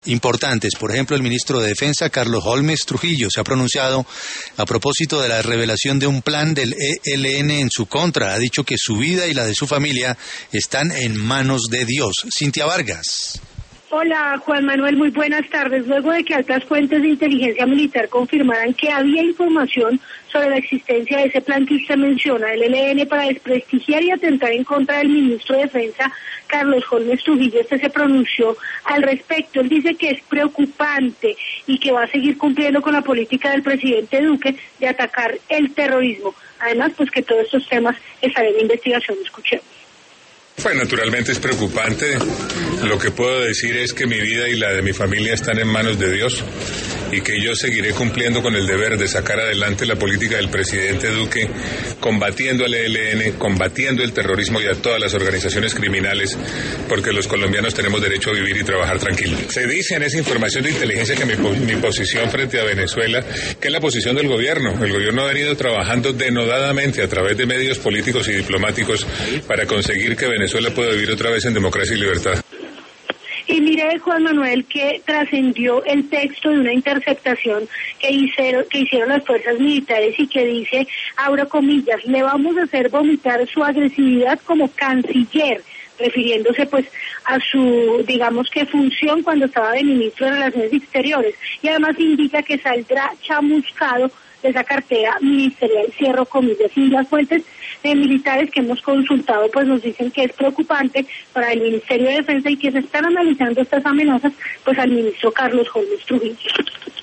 importantes. Por ejemplo, el ministro de Defensa, Carlos Holmes Trujillo, se ha pronunciado a propósito de la revelación de un plan del ELN en su contra. Ha dicho que su vida y la de su familia están en manos de Dios. Cintia Vargas. Hola, Juan Manuel, muy buenas tardes. Luego de que altas fuentes de inteligencia militar confirmaran que había información sobre la existencia de ese plan que usted menciona, el ELN, para desprestigiar y atentar en contra del ministro de Defensa, Carlos Holmes Trujillo, se pronunció al respecto. Él dice que es preocupante y que va a seguir cumpliendo con la política del presidente Duque de atacar el terrorismo. Además, pues que todos estos temas están en investigación. Escuchemos. Pues naturalmente es preocupante. Lo que puedo decir es que mi vida y la de mi familia están en manos de Dios y que yo seguiré cumpliendo con el deber de sacar adelante la política del presidente Duque, combatiendo al ELN, combatiendo el terrorismo y a todas las organizaciones criminales, porque los colombianos tenemos derecho a vivir y trabajar tranquilos. Se dice en esa información de inteligencia que mi posición frente a Venezuela, que es la posición del gobierno. El gobierno ha venido trabajando denodadamente a través de medios políticos y diplomáticos para conseguir que Venezuela pueda vivir otra vez en democracia y libertad. Y mire, Juan Manuel, que trascendió el texto de una interceptación que hicieron las fuerzas militares y que dice, abro comillas, le vamos a hacer vomitar su agresividad como canciller, refiriéndose pues a su, digamos que función cuando estaba de ministro de Relaciones Exteriores, y además indica que saldrá chamuscado de esa cartera ministerial, cierro comillas. Y las fuentes militares que hemos consultado pues nos dicen que es preocupante para el Ministerio de Defensa y que se están analizando estas amenazas pues al ministro Carlos Holmes Trujillo.